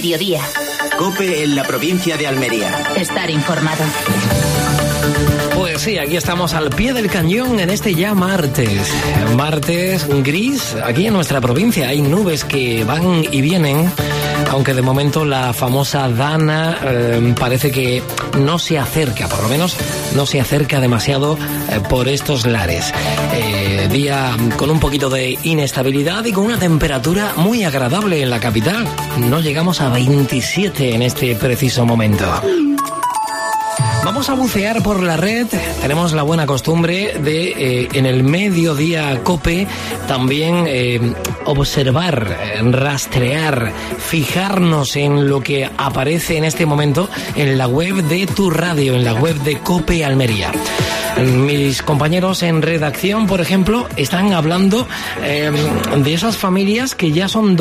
mediodía. COPE en la provincia de Almería. Estar informado. Pues sí, aquí estamos al pie del cañón en este ya martes. Martes gris, aquí en nuestra provincia hay nubes que van y vienen, aunque de momento la famosa Dana parece que no se acerca, por lo menos no se acerca demasiado por estos lares. Día con un poquito de inestabilidad y con una temperatura muy agradable en la capital. No llegamos a 27 en este preciso momento. Vamos a bucear por la red. Tenemos la buena costumbre de, en el mediodía COPE, también observar, rastrear, fijarnos en lo que aparece en este momento en la web de tu radio, en la web de COPE Almería. Mis compañeros en redacción, por ejemplo, están hablando de esas familias que ya son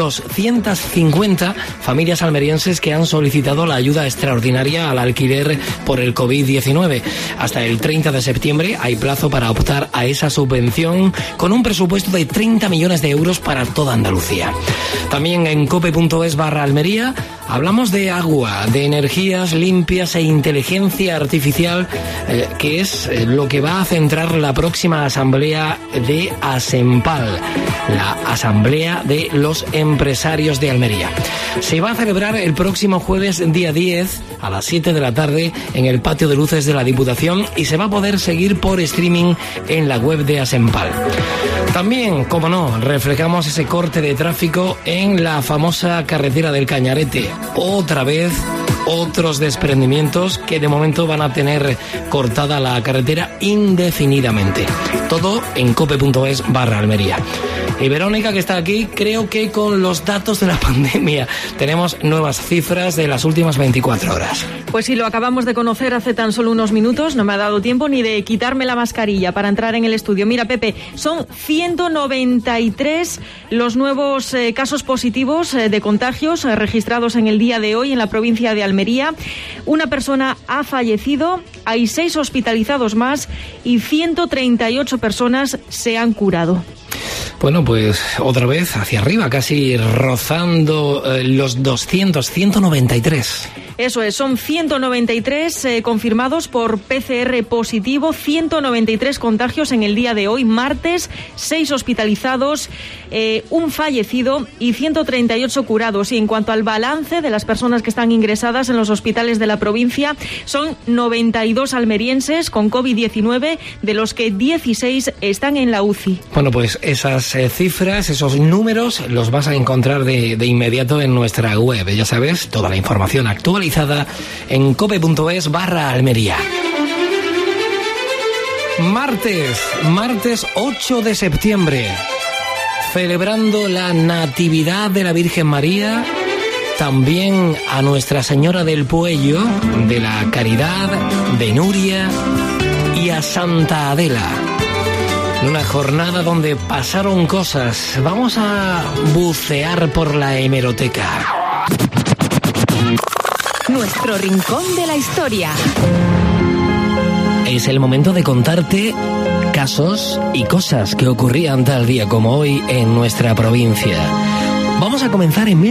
250 familias almerienses que han solicitado la ayuda extraordinaria al alquiler por el COVID-19. Hasta el 30 de septiembre hay plazo para optar a esa subvención con un presupuesto de 30 millones de euros para toda Andalucía. También en cope.es/Almería hablamos de agua, de energías limpias e inteligencia artificial, que es lo que va a centrar la próxima asamblea de ASEMPAL, la Asamblea de los Empresarios de Almería. Se va a celebrar el próximo jueves, día 10, a las 7 de la tarde, en el patio de luces de la Diputación, y se va a poder seguir por streaming en la web de ASEMPAL. También, como no, reflejamos ese corte de tráfico en la famosa carretera del Cañarete. Otra vez, otros desprendimientos que de momento van a tener cortada la carretera indefinidamente. Todo en cope.es/Almería. Y Verónica, que está aquí, creo que con los datos de la pandemia tenemos nuevas cifras de las últimas 24 horas. Pues sí, lo acabamos de conocer hace tan solo unos minutos. No me ha dado tiempo ni de quitarme la mascarilla para entrar en el estudio. Mira, Pepe, son 193 los nuevos casos positivos de contagios registrados en el día de hoy en la provincia de Almería. Una persona ha fallecido, hay 6 hospitalizados más y 138 personas se han curado. Bueno, pues otra vez hacia arriba, casi rozando los 200, 193. Eso es, son 193 confirmados por PCR positivo, 193 contagios en el día de hoy, martes, 6 hospitalizados, un fallecido y 138 curados. Y en cuanto al balance de las personas que están ingresadas en los hospitales de la provincia, son 92 almerienses con COVID-19, de los que 16 están en la UCI. Bueno, pues esas cifras, esos números, los vas a encontrar de inmediato en nuestra web. Ya sabes, toda la información actualizada en cope.es/Almería. Martes 8 de septiembre, celebrando la Natividad de la Virgen María, también a Nuestra Señora del Puello, de la Caridad, de Nuria y a Santa Adela. Una jornada donde pasaron cosas. Vamos a bucear por la hemeroteca. Nuestro rincón de la historia. Es el momento de contarte casos y cosas que ocurrían tal día como hoy en nuestra provincia. Vamos a comenzar en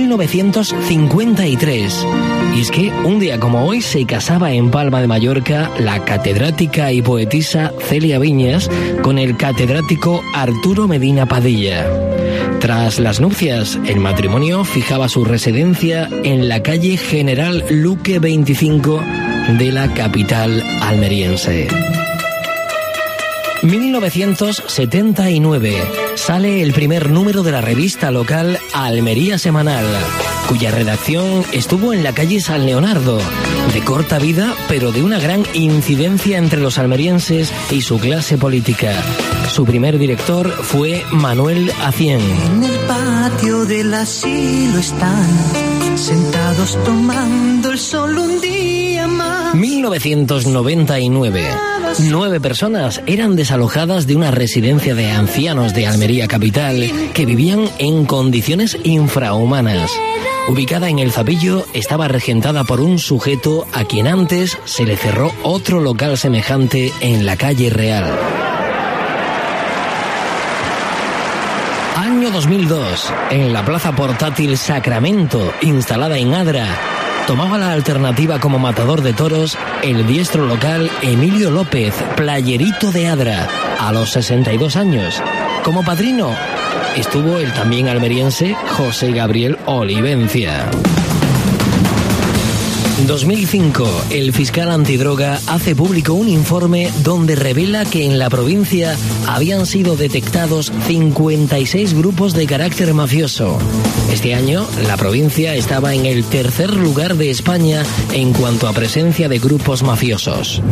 1953. Y es que un día como hoy se casaba en Palma de Mallorca la catedrática y poetisa Celia Viñas con el catedrático Arturo Medina Padilla. Tras las nupcias, el matrimonio fijaba su residencia en la calle General Luque 25 de la capital almeriense. 1979 sale el primer número de la revista local Almería Semanal, cuya redacción estuvo en la calle San Leonardo, de corta vida pero de una gran incidencia entre los almerienses y su clase política. Su primer director fue Manuel Acién. En el patio del asilo están sentados tomando el sol un día más. 1999. 9 personas eran desalojadas de una residencia de ancianos de Almería capital que vivían en condiciones infrahumanas. Ubicada en el Zapillo, estaba regentada por un sujeto a quien antes se le cerró otro local semejante en la calle Real. Año año 2002, en la plaza portátil Sacramento, instalada en Adra, tomaba la alternativa como matador de toros el diestro local Emilio López, playerito de Adra, a los 62 años. Como padrino estuvo el también almeriense José Gabriel Olivencia. 2005, el fiscal antidroga hace público un informe donde revela que en la provincia habían sido detectados 56 grupos de carácter mafioso. Este año, la provincia estaba en el tercer lugar de España en cuanto a presencia de grupos mafiosos.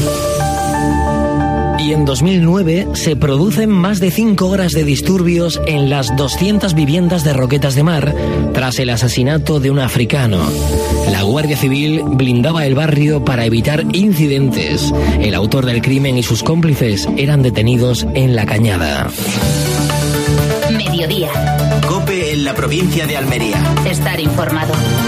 Y en 2009 se producen más de 5 horas de disturbios en las 200 viviendas de Roquetas de Mar tras el asesinato de un africano. La Guardia Civil blindaba el barrio para evitar incidentes. El autor del crimen y sus cómplices eran detenidos en La Cañada. Mediodía. COPE en la provincia de Almería. Estar informado.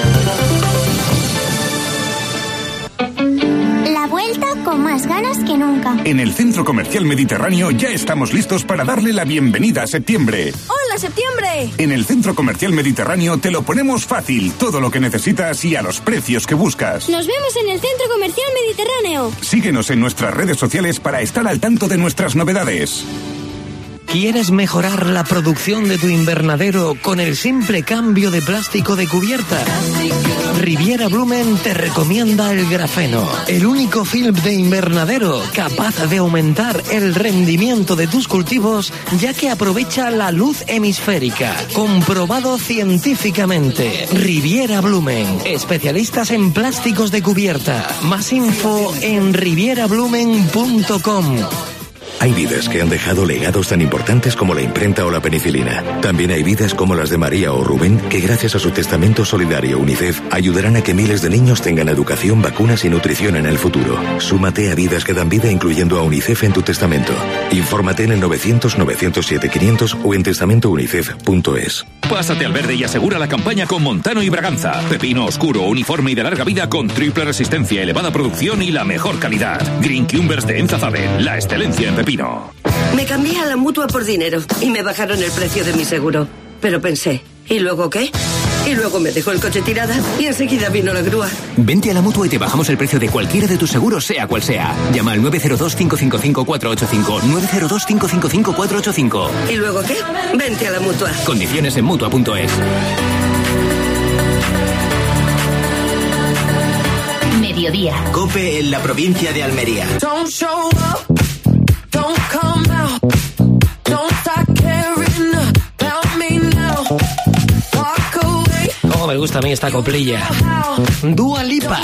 Vuelta con más ganas que nunca. En el Centro Comercial Mediterráneo ya estamos listos para darle la bienvenida a septiembre. ¡Hola, septiembre! En el Centro Comercial Mediterráneo te lo ponemos fácil, todo lo que necesitas y a los precios que buscas. Nos vemos en el Centro Comercial Mediterráneo. Síguenos en nuestras redes sociales para estar al tanto de nuestras novedades. ¿Quieres mejorar la producción de tu invernadero con el simple cambio de plástico de cubierta? Riviera Blumen te recomienda el grafeno, el único film de invernadero capaz de aumentar el rendimiento de tus cultivos, ya que aprovecha la luz hemisférica, comprobado científicamente. Riviera Blumen, especialistas en plásticos de cubierta. Más info en rivierablumen.com. Hay vidas que han dejado legados tan importantes como la imprenta o la penicilina. También hay vidas como las de María o Rubén, que gracias a su testamento solidario UNICEF ayudarán a que miles de niños tengan educación, vacunas y nutrición en el futuro. Súmate a Vidas que dan vida, incluyendo a UNICEF en tu testamento. Infórmate en el 900-907-500 o en testamentounicef.es. Pásate al verde y asegura la campaña con Montano y Braganza. Pepino oscuro, uniforme y de larga vida con triple resistencia, elevada producción y la mejor calidad. Green Cumbers de Enzazaben, la excelencia en pepino. Me cambié a la Mutua por dinero y me bajaron el precio de mi seguro. Pero pensé, ¿y luego qué? Y luego me dejó el coche tirada y enseguida vino la grúa. Vente a la Mutua y te bajamos el precio de cualquiera de tus seguros, sea cual sea. Llama al 902-555-485. 902-555-485. ¿Y luego qué? Vente a la Mutua. Condiciones en Mutua.es. Mediodía. COPE en la provincia de Almería. Cómo me gusta a mí esta coplilla. Dua Lipa.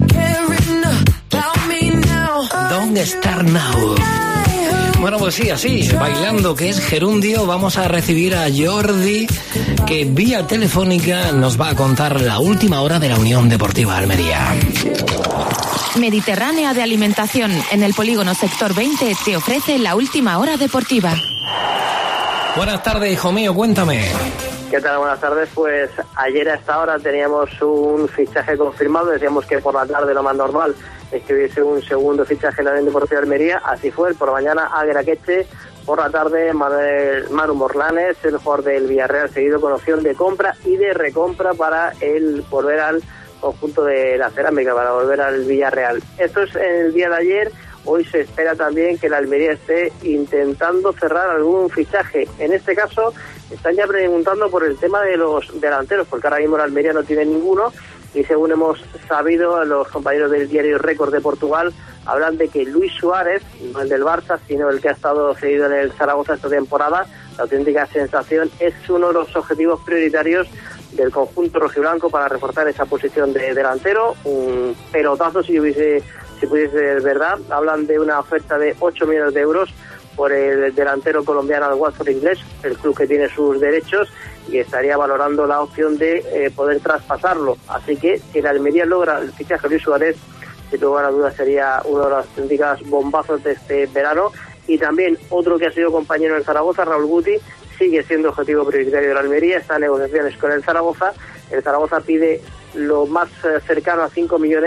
Don't Start Now. Bueno, pues sí, así, bailando, que es gerundio, vamos a recibir a Jordi, que vía telefónica nos va a contar la última hora de la Unión Deportiva Almería. Mediterránea de Alimentación, en el polígono Sector 20, te ofrece la última hora deportiva. Buenas tardes, hijo mío, cuéntame. ¿Qué tal? Buenas tardes. Pues ayer a esta hora teníamos un fichaje confirmado. Decíamos que por la tarde lo más normal es que hubiese un segundo fichaje en la Unión Deportiva de Almería. Así fue. Por la mañana Agueraqueche, por la tarde Manu Morlanes, el jugador del Villarreal, seguido con opción de compra y de recompra para el volver al conjunto de la Cerámica, para volver al Villarreal. Esto es en el día de ayer. Hoy se espera también que la Almería esté intentando cerrar algún fichaje. En este caso, están ya preguntando por el tema de los delanteros, porque ahora mismo la Almería no tiene ninguno, y según hemos sabido, los compañeros del diario Récord de Portugal hablan de que Luis Suárez, no el del Barça, sino el que ha estado cedido en el Zaragoza esta temporada, la auténtica sensación, es uno de los objetivos prioritarios del conjunto rojiblanco para reforzar esa posición de delantero. Un pelotazo si pudiese ser verdad. Hablan de una oferta de 8 millones de euros por el delantero colombiano al Watford inglés, el club que tiene sus derechos, y estaría valorando la opción de poder traspasarlo. Así que si la Almería logra el fichaje de Luis Suárez, sin lugar a dudas sería uno de los auténticos bombazos de este verano. Y también otro que ha sido compañero en Zaragoza, Raúl Guti, sigue siendo objetivo prioritario de la Almería, está en negociaciones con el Zaragoza. El Zaragoza pide lo más cercano a 5 millones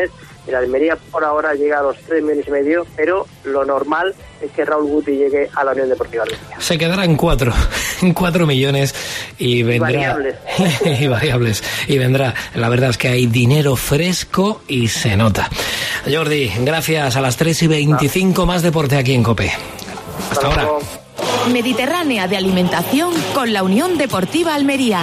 El Almería por ahora llega a los 3,5 millones, pero lo normal es que Raúl Guti llegue a la Unión Deportiva Almería. Se quedará en 4 millones y vendrá... Variables. y variables. Y vendrá. La verdad es que hay dinero fresco y se nota. Jordi, gracias. A las 3:25 más deporte aquí en COPE. Hasta ahora. Mediterránea de alimentación con la Unión Deportiva Almería.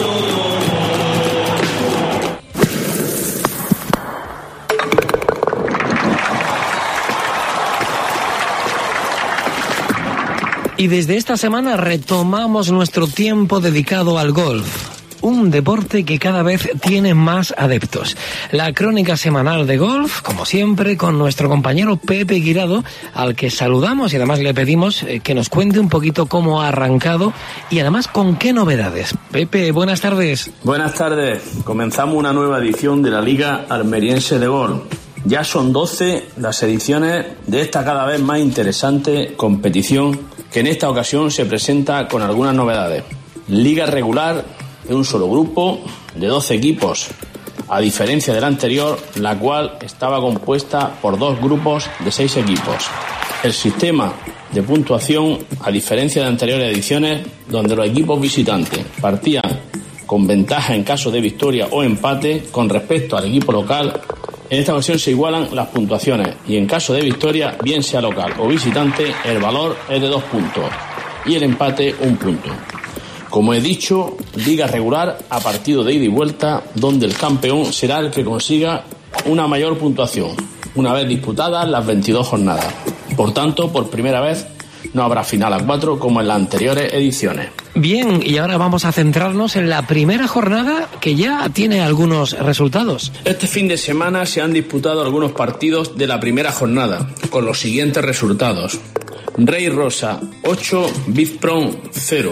Y desde esta semana retomamos nuestro tiempo dedicado al golf. Un deporte que cada vez tiene más adeptos. La crónica semanal de golf, como siempre, con nuestro compañero Pepe Guirado, al que saludamos y además le pedimos que nos cuente un poquito cómo ha arrancado y además con qué novedades. Pepe, buenas tardes. Buenas tardes. Comenzamos una nueva edición de la Liga Almeriense de Golf. Ya son 12 las ediciones de esta cada vez más interesante competición que en esta ocasión se presenta con algunas novedades. Liga regular de un solo grupo de 12 equipos, a diferencia de la anterior, la cual estaba compuesta por 2 grupos de 6 equipos. El sistema de puntuación, a diferencia de anteriores ediciones, donde los equipos visitantes partían con ventaja en caso de victoria o empate con respecto al equipo local, en esta ocasión se igualan las puntuaciones y en caso de victoria, bien sea local o visitante, el valor es de 2 puntos y el empate 1 punto. Como he dicho, liga regular a partido de ida y vuelta, donde el campeón será el que consiga una mayor puntuación, una vez disputadas las 22 jornadas. Por tanto, por primera vez no habrá final a 4 como en las anteriores ediciones. Bien, y ahora vamos a centrarnos en la primera jornada que ya tiene algunos resultados. Este fin de semana se han disputado algunos partidos de la primera jornada, con los siguientes resultados. Rey Rosa 8, Bizprom 0,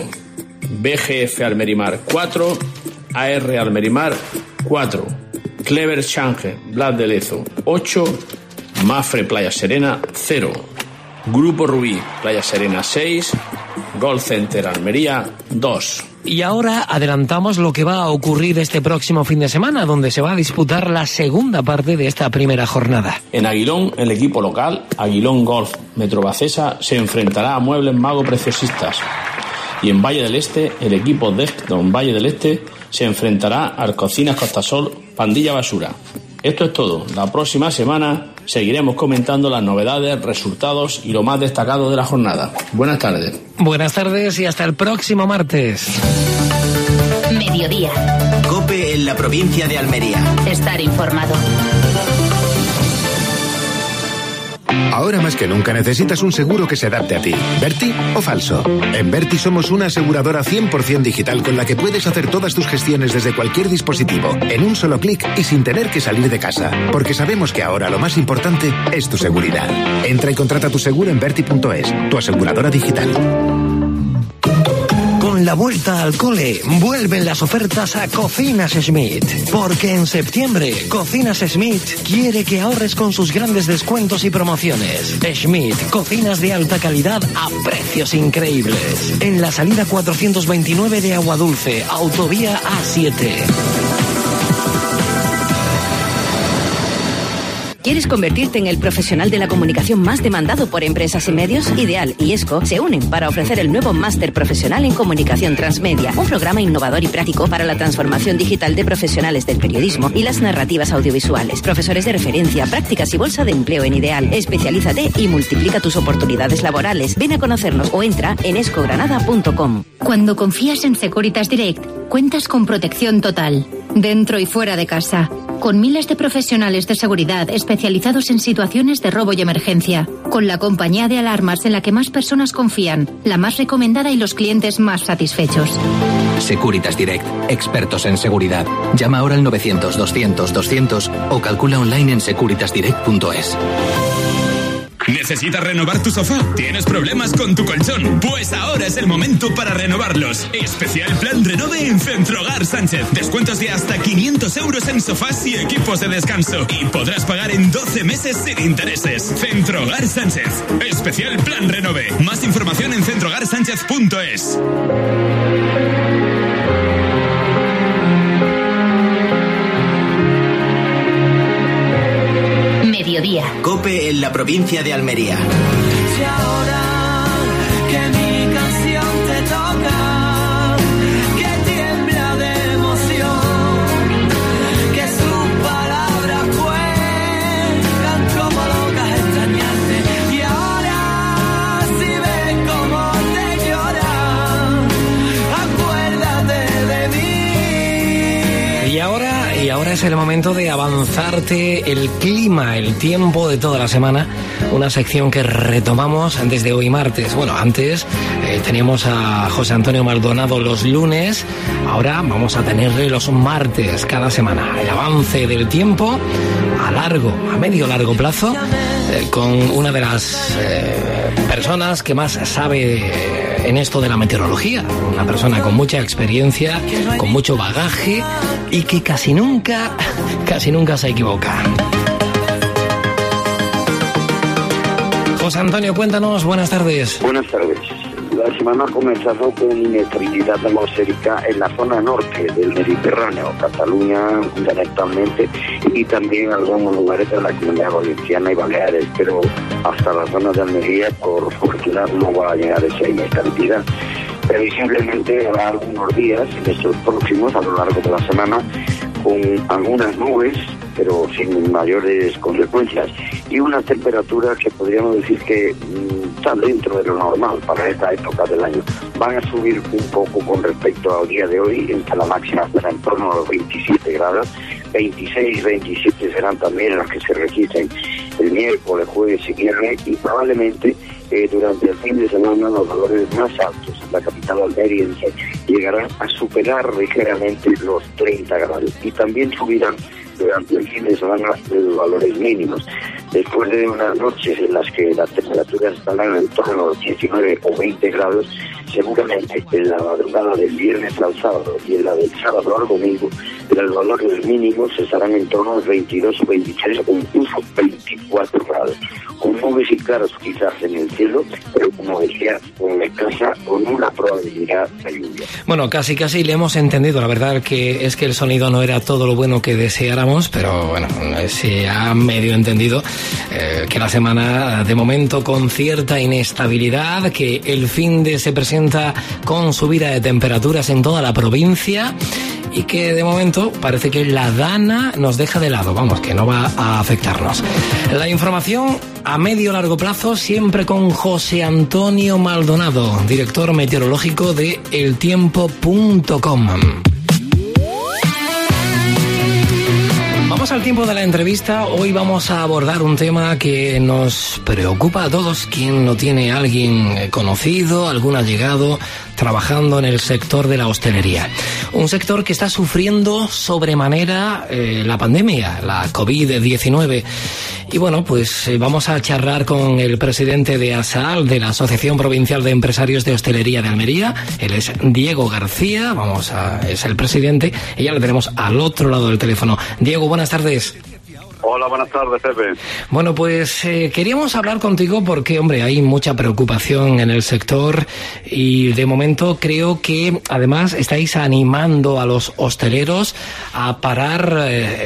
BGF Almerimar 4, AR Almerimar 4, Clever Change Blas de Lezo 8, Mafre Playa Serena 0, Grupo Rubí Playa Serena 6, Golf Center Almería 2. Y ahora adelantamos lo que va a ocurrir este próximo fin de semana, donde se va a disputar la segunda parte de esta primera jornada. En Aguilón, el equipo local, Aguilón Golf Metrobacesa, se enfrentará a Muebles Mago Preciosistas. Y en Valle del Este, el equipo Deston Valle del Este se enfrentará al Cocinas Costasol Pandilla Basura. Esto es todo. La próxima semana seguiremos comentando las novedades, resultados y lo más destacado de la jornada. Buenas tardes. Buenas tardes y hasta el próximo martes. Mediodía. COPE en la provincia de Almería. Estar informado. Ahora más que nunca necesitas un seguro que se adapte a ti. ¿Verti o falso? En Verti somos una aseguradora 100% digital con la que puedes hacer todas tus gestiones desde cualquier dispositivo, en un solo clic y sin tener que salir de casa. Porque sabemos que ahora lo más importante es tu seguridad. Entra y contrata tu seguro en Verti.es, tu aseguradora digital. Con la vuelta al cole, vuelven las ofertas a Cocinas Schmidt. Porque en septiembre, Cocinas Schmidt quiere que ahorres con sus grandes descuentos y promociones. Schmidt, cocinas de alta calidad a precios increíbles. En la salida 429 de Aguadulce, autovía A7. ¿Quieres convertirte en el profesional de la comunicación más demandado por empresas y medios? Ideal y ESCO se unen para ofrecer el nuevo Máster Profesional en Comunicación Transmedia, un programa innovador y práctico para la transformación digital de profesionales del periodismo y las narrativas audiovisuales. Profesores de referencia, prácticas y bolsa de empleo en Ideal. Especialízate y multiplica tus oportunidades laborales. Ven a conocernos o entra en escogranada.com. Cuando confías en Securitas Direct, cuentas con protección total, dentro y fuera de casa, con miles de profesionales de seguridad especializados en situaciones de robo y emergencia, con la compañía de alarmas en la que más personas confían, la más recomendada y los clientes más satisfechos. Securitas Direct, expertos en seguridad. Llama ahora al 900-200-200 o calcula online en securitasdirect.es. ¿Necesitas renovar tu sofá? ¿Tienes problemas con tu colchón? Pues ahora es el momento para renovarlos. Especial Plan Renove en Centrogar Sánchez. Descuentos de hasta 500 euros en sofás y equipos de descanso. Y podrás pagar en 12 meses sin intereses. Centrogar Sánchez. Especial Plan Renove. Más información en centrogarsánchez.es. COPE en la provincia de Almería. Y ahora que mi canción te toca, que tiembla de emoción, que sus palabras cuentan como locas extrañarte. Y ahora si ves cómo te lloran, acuérdate de mí. Y ahora es el momento de avanzarte el clima, el tiempo de toda la semana. Una sección que retomamos desde hoy martes. Bueno, antes teníamos a José Antonio Maldonado los lunes. Ahora vamos a tenerle los martes cada semana. El avance del tiempo a medio largo plazo, con una de las personas que más sabe en esto de la meteorología. Una persona con mucha experiencia, con mucho bagaje y que casi nunca se equivoca. José Antonio, cuéntanos, buenas tardes. Buenas tardes. La semana ha comenzado con inestabilidad atmosférica en la zona norte del Mediterráneo, Cataluña fundamentalmente, y también en algunos lugares de la Comunidad Valenciana y Baleares, pero hasta la zona de Almería, por fortuna, no va a llegar esa inestabilidad. Previsiblemente habrá algunos días, en estos próximos, a lo largo de la semana, con algunas nubes, pero sin mayores consecuencias, y unas temperaturas que podríamos decir que están dentro de lo normal para esta época del año. Van a subir un poco con respecto al día de hoy, en que la máxima estará en torno a los 27 grados, 26, 27 serán también las que se registren el miércoles, jueves y viernes, y probablemente durante el fin de semana los valores más altos en la capital almeriense llegarán a superar ligeramente los 30 grados, y también subirán durante el fin de semana los valores mínimos. Después de unas noches en las que las temperaturas estarán en torno a los 19 o 20 grados, seguramente en la madrugada del viernes al sábado y en la del sábado al domingo, los valores mínimos estarán en torno a los 22 o 23 o incluso 24 grados, con nubes y claros quizás en el cielo, pero como decía, con escasa o nula probabilidad de lluvia. Bueno, casi le hemos entendido. La verdad que es que el sonido no era todo lo bueno que deseáramos, pero bueno, se ha medio entendido que la semana de momento con cierta inestabilidad, que el fin de se presenta con subida de temperaturas en toda la provincia y que de momento parece que la Dana nos deja de lado, vamos, que no va a afectarnos. La información a medio largo plazo siempre con José Antonio Maldonado, director meteorológico de eltiempo.com. Vamos al tiempo de la entrevista. Hoy vamos a abordar un tema que nos preocupa a todos. ¿Quién no tiene a alguien conocido, algún allegado trabajando en el sector de la hostelería? Un sector que está sufriendo sobremanera la pandemia, la COVID-19. Y bueno, pues vamos a charlar con el presidente de ASAL, de la Asociación Provincial de Empresarios de Hostelería de Almería. Él es Diego García, es el presidente, y ya le tenemos al otro lado del teléfono. Diego, buenas tardes. Hola, buenas tardes, Pepe. Bueno, pues queríamos hablar contigo porque, hombre, hay mucha preocupación en el sector y de momento creo que además estáis animando a los hosteleros a parar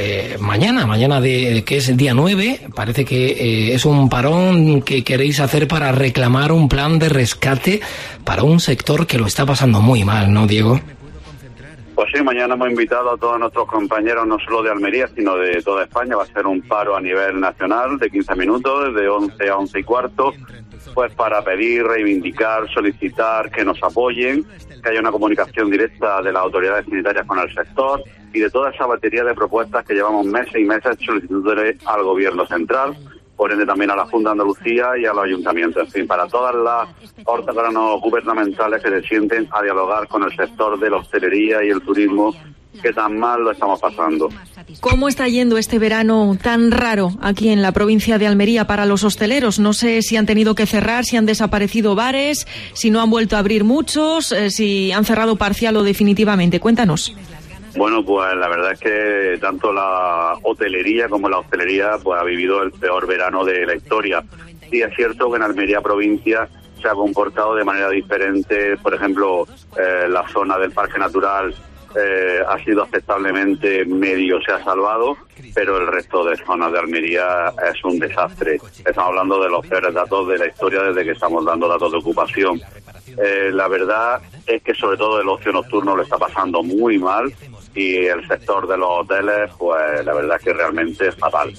mañana que es día 9, parece que es un parón que queréis hacer para reclamar un plan de rescate para un sector que lo está pasando muy mal, ¿no, Diego? Pues sí, mañana hemos invitado a todos nuestros compañeros, no solo de Almería, sino de toda España. Va a ser un paro a nivel nacional de 15 minutos, de 11 a 11 y cuarto, pues para pedir, reivindicar, solicitar que nos apoyen, que haya una comunicación directa de las autoridades sanitarias con el sector y de toda esa batería de propuestas que llevamos meses y meses solicitándole al Gobierno central, por ende también a la Junta de Andalucía y a los ayuntamientos, en fin, para todas las órganos gubernamentales que se sienten a dialogar con el sector de la hostelería y el turismo, que tan mal lo estamos pasando. ¿Cómo está yendo este verano tan raro aquí en la provincia de Almería para los hosteleros? No sé si han tenido que cerrar, si han desaparecido bares, si no han vuelto a abrir muchos, si han cerrado parcial o definitivamente. Cuéntanos. Bueno, pues la verdad es que tanto la hotelería como la hostelería pues ha vivido el peor verano de la historia. Sí, es cierto que en Almería provincia se ha comportado de manera diferente. Por ejemplo, la zona del Parque Natural ha sido aceptablemente medio, se ha salvado, pero el resto de zonas de Almería es un desastre. Estamos hablando de los peores datos de la historia desde que estamos dando datos de ocupación. La verdad es que sobre todo el ocio nocturno lo está pasando muy mal, y el sector de los hoteles, pues la verdad es que realmente es fatal.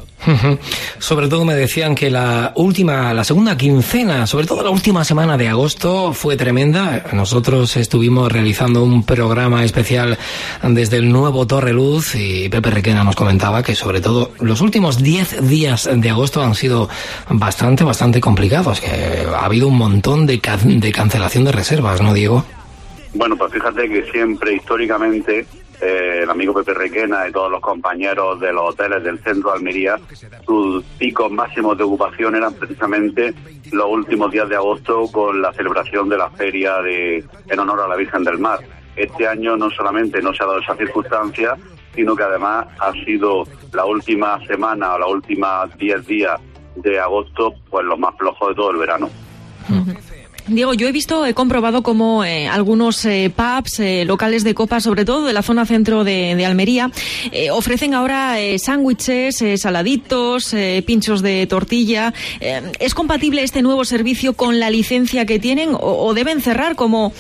Sobre todo me decían que la segunda quincena, sobre todo la última semana de agosto, fue tremenda. Nosotros estuvimos realizando un programa especial desde el nuevo Torre Luz y Pepe Requena nos comentaba que sobre todo los últimos 10 días de agosto han sido bastante complicados, que ha habido un montón de cancelación de reservas, ¿no, Diego? Bueno, pues fíjate que siempre históricamente el amigo Pepe Requena y todos los compañeros de los hoteles del centro de Almería, sus picos máximos de ocupación eran precisamente los últimos días de agosto, con la celebración de la feria en honor a la Virgen del Mar. Este año no solamente no se ha dado esa circunstancia, sino que además ha sido la última semana o la última 10 días de agosto, pues los más flojos de todo el verano. Diego, yo he comprobado cómo algunos pubs, locales de copas, sobre todo de la zona centro de Almería, ofrecen ahora sándwiches, saladitos, pinchos de tortilla. ¿Es compatible este nuevo servicio con la licencia que tienen o deben cerrar como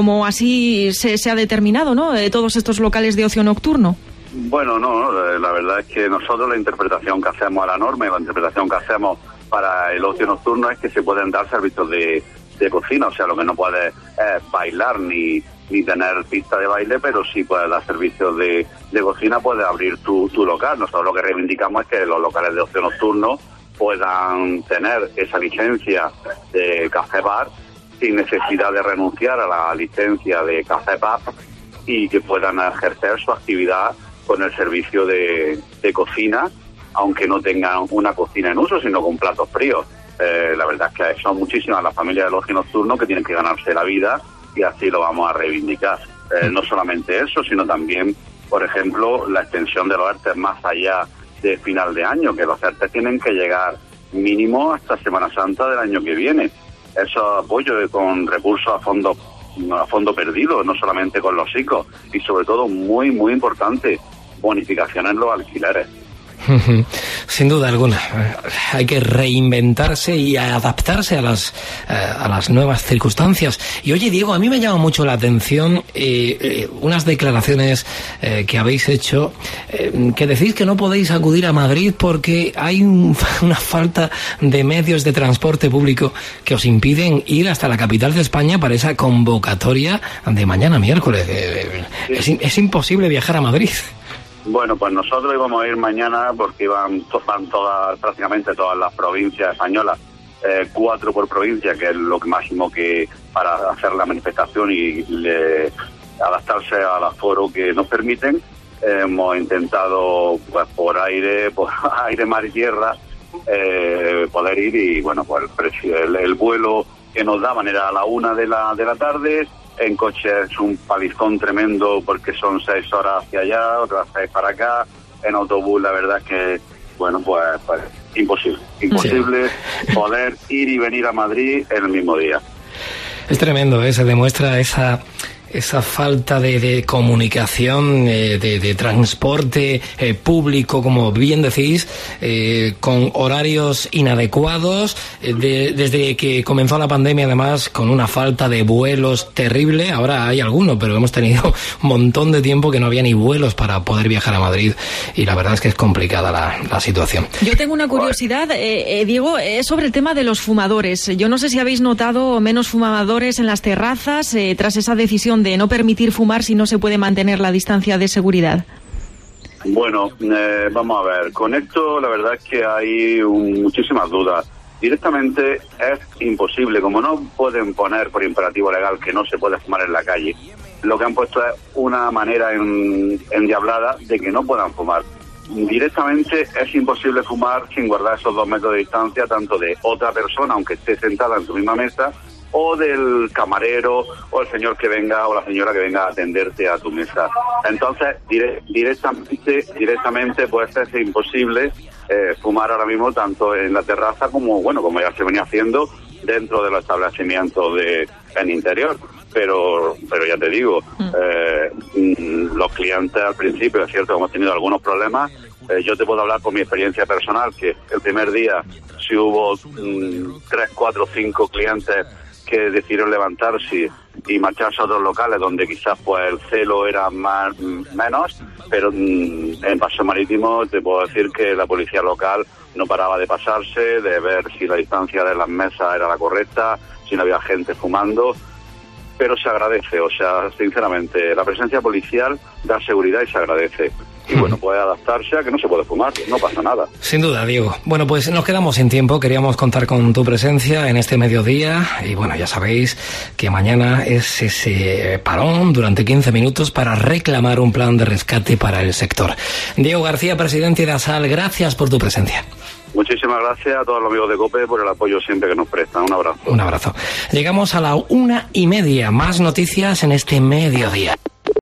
así se ha determinado, ¿no? Todos estos locales de ocio nocturno? Bueno, no, la verdad es que nosotros la interpretación que hacemos a la norma y la interpretación que hacemos para el ocio nocturno es que se pueden dar servicios de cocina, o sea, lo que no puedes bailar ni tener pista de baile, pero sí puedes dar servicios de cocina, puedes abrir tu local. Nosotros lo que reivindicamos es que los locales de ocio nocturno puedan tener esa licencia de café bar sin necesidad de renunciar a la licencia de café pub, y que puedan ejercer su actividad con el servicio de cocina, aunque no tengan una cocina en uso, sino con platos fríos. La verdad es que son muchísimas las familias del ocio nocturno que tienen que ganarse la vida, y así lo vamos a reivindicar. No solamente eso, sino también, por ejemplo, la extensión de los ERTE más allá de final de año, que los ERTE tienen que llegar mínimo hasta Semana Santa del año que viene. Eso apoyo con recursos a fondo perdido, no solamente con los ICO, y sobre todo, muy importante, bonificaciones en los alquileres. Sin duda alguna, hay que reinventarse y adaptarse a las nuevas circunstancias. Y oye, Diego, a mí me llama mucho la atención unas declaraciones que habéis hecho, que decís que no podéis acudir a Madrid porque hay una falta de medios de transporte público que os impiden ir hasta la capital de España para esa convocatoria de mañana miércoles. Es imposible viajar a Madrid. Bueno, pues nosotros íbamos a ir mañana porque van prácticamente todas las provincias españolas, 4 por provincia, que es lo máximo que para hacer la manifestación y adaptarse al aforo que nos permiten. Hemos intentado, pues por aire, mar y tierra, poder ir, y bueno, pues el vuelo que nos daban era a la 1 de la tarde. En coche es un palizón tremendo porque son 6 horas hacia allá, otras 6 para acá. En autobús la verdad es que, bueno, pues imposible sí, poder ir y venir a Madrid en el mismo día. Es tremendo, se demuestra esa falta de comunicación, de transporte público, como bien decís, con horarios inadecuados, desde que comenzó la pandemia, además, con una falta de vuelos terrible. Ahora hay algunos, pero hemos tenido un montón de tiempo que no había ni vuelos para poder viajar a Madrid, y la verdad es que es complicada la situación. Yo tengo una curiosidad, Diego, es sobre el tema de los fumadores. Yo no sé si habéis notado menos fumadores en las terrazas tras esa decisión de no permitir fumar si no se puede mantener la distancia de seguridad. Bueno, vamos a ver, con esto la verdad es que hay muchísimas dudas. Directamente es imposible, como no pueden poner por imperativo legal que no se puede fumar en la calle, lo que han puesto es una manera endiablada de que no puedan fumar. Directamente es imposible fumar sin guardar esos 2 metros de distancia, tanto de otra persona, aunque esté sentada en tu misma mesa, o del camarero o el señor que venga o la señora que venga a atenderte a tu mesa. Entonces, directamente puede ser imposible fumar ahora mismo tanto en la terraza como ya se venía haciendo dentro de los establecimientos en interior. pero ya te digo, los clientes al principio, es cierto, hemos tenido algunos problemas. Yo te puedo hablar por mi experiencia personal, que el primer día sí hubo 3, 4, 5 clientes que decidieron levantarse y marcharse a otros locales donde quizás pues el celo era menos, pero en Paseo Marítimo te puedo decir que la policía local no paraba de pasarse, de ver si la distancia de las mesas era la correcta, si no había gente fumando, pero se agradece, o sea, sinceramente, la presencia policial da seguridad y se agradece. Y bueno, puede adaptarse a que no se puede fumar, no pasa nada. Sin duda, Diego. Bueno, pues nos quedamos sin tiempo, queríamos contar con tu presencia en este mediodía y bueno, ya sabéis que mañana es ese parón durante 15 minutos para reclamar un plan de rescate para el sector. Diego García, presidente de ASAL, gracias por tu presencia. Muchísimas gracias a todos los amigos de COPE por el apoyo siempre que nos prestan. Un abrazo. Un abrazo. Llegamos a la 1:30. Más noticias en este mediodía.